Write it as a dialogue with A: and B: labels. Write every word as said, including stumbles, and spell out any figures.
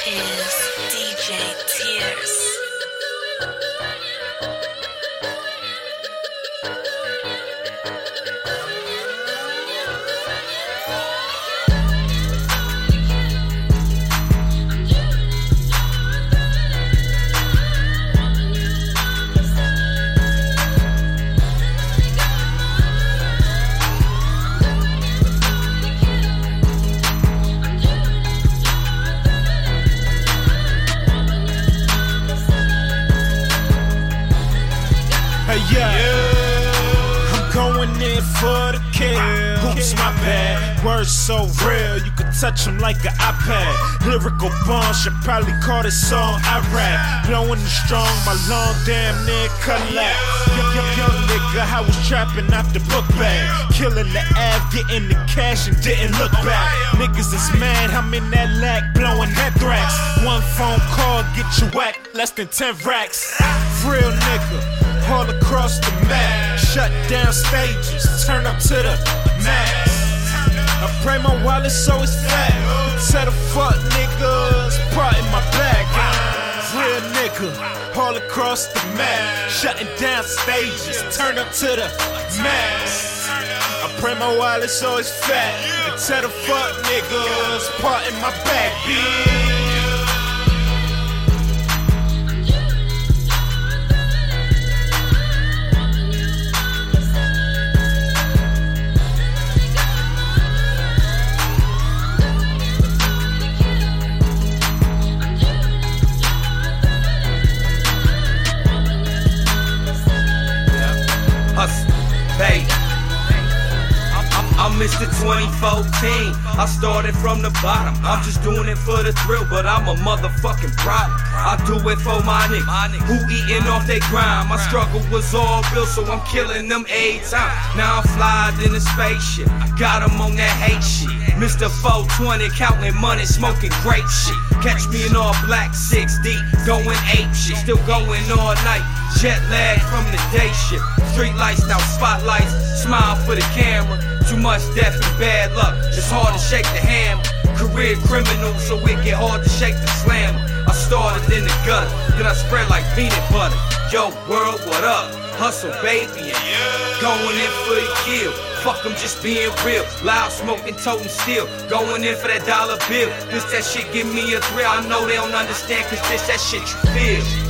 A: is D J Tears.
B: For the kill, hoops my bad. Words so real, you could touch them like an iPad. Lyrical bomb, should probably call this song I rap. Blowing the strong, my long damn near collapse. Young, young, young nigga, I was trapping out the book bag. Killing the Av, getting the cash and didn't look back. Niggas is mad, I'm in that lack, blowing that thrax. One phone call, get you whacked, less than ten racks. Real nigga. All across the map, shut down stages, turn up to the max. I pray my wallet so it's fat. Tell the fuck niggas, part in my bag. Real nigga, all across the map, shutting down stages, turn up to the max. I pray my wallet so it's fat. And tell the fuck niggas, part in my bag, bitch.
C: I'm Mister twenty fourteen, I started from the bottom. I'm just doing it for the thrill, but I'm a motherfucking problem. I do it for my niggas who eating off they grind. My struggle was all real, so I'm killing them every time. Now I'm flying in a spaceship, got them on that hate shit. Mister four twenty, counting money, smoking great shit. Catch me in all black six D, going ape shit. Still going all night, jet lag from the day shift. Street lights, now spotlights, smile for the camera. Too much death and bad luck, it's hard to shake the hammer. Career criminal, so it get hard to shake the slammer. I started in the gutter, then I spread like peanut butter. Yo, world, what up? Hustle, baby, and going in for the kill. Fuck them just being real. Loud smoking, toting steel. Going in for that dollar bill. This that shit give me a thrill. I know they don't understand, cause this that shit you feel.